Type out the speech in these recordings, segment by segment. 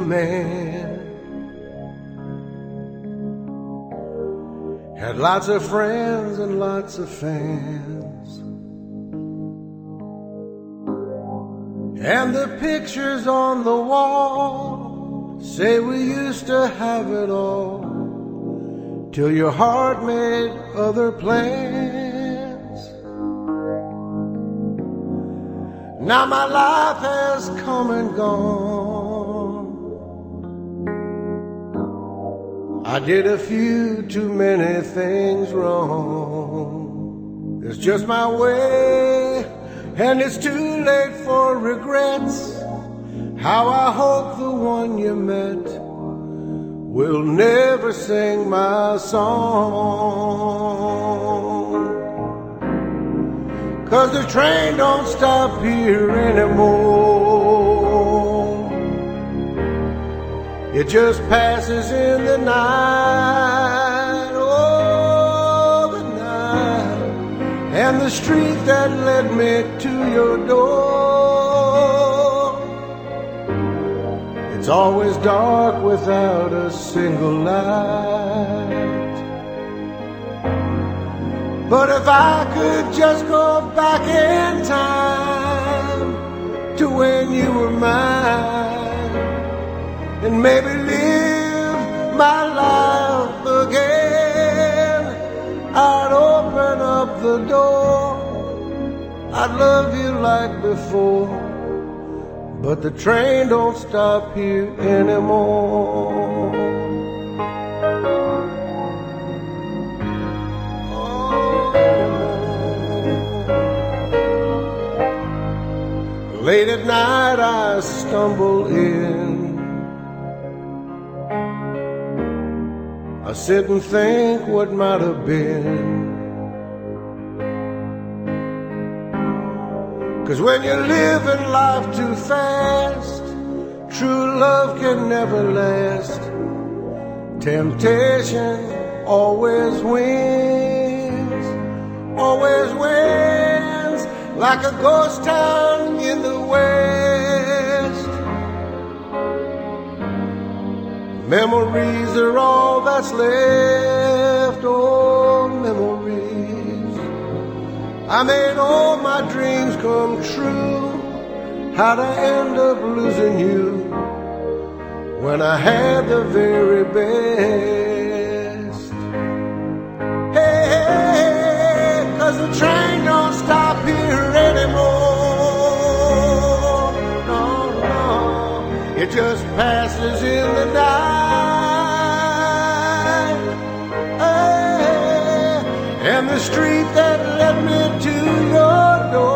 man. Had lots of friends and lots of fans, and the pictures on the wall say we used to have it all, till your heart made other plans. Now my life has come and gone. I did a few too many things wrong. It's just my way, and it's too late for regrets. How I hope the one you met will never sing my song. 'Cause the train don't stop here anymore. It just passes in the night, oh, the night, and the street that led me to your door. It's always dark without a single light. But if I could just go back in time to when you were mine, and maybe live my life again, I'd open up the door. I'd love you like before, but the train don't stop here anymore. Late at night I stumble in. I sit and think what might have been. 'Cause when you're living life too fast, true love can never last. Temptation always wins, like a ghost town in the West. Memories are all that's left, oh, memories. I made all my dreams come true. How'd I end up losing you when I had the very best? Hey, hey, hey, 'cause the train don't stop here anymore. No, no, it just passes in the night. Hey, and the street that led me to your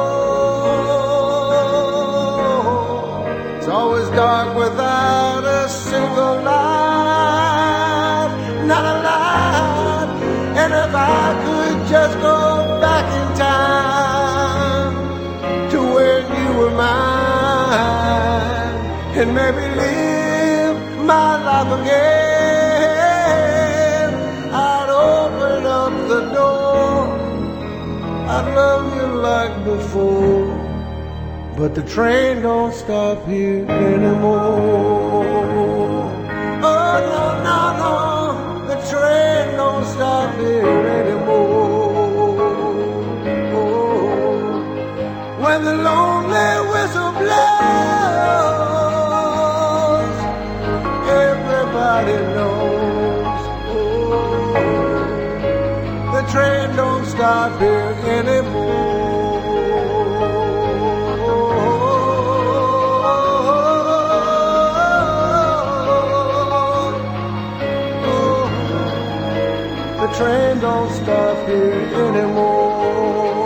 door, it's always dark without a single light, not a light. And if I could just go back in time to when you were mine, and maybe live my life again, I'd open up the door. I'd love you like before, but the train don't stop here anymore. Oh, no, no, no, the train don't stop here anymore. Oh, when the lonely whistle blows, everybody knows. Oh, the train don't stop here anymore. The train don't stop here anymore.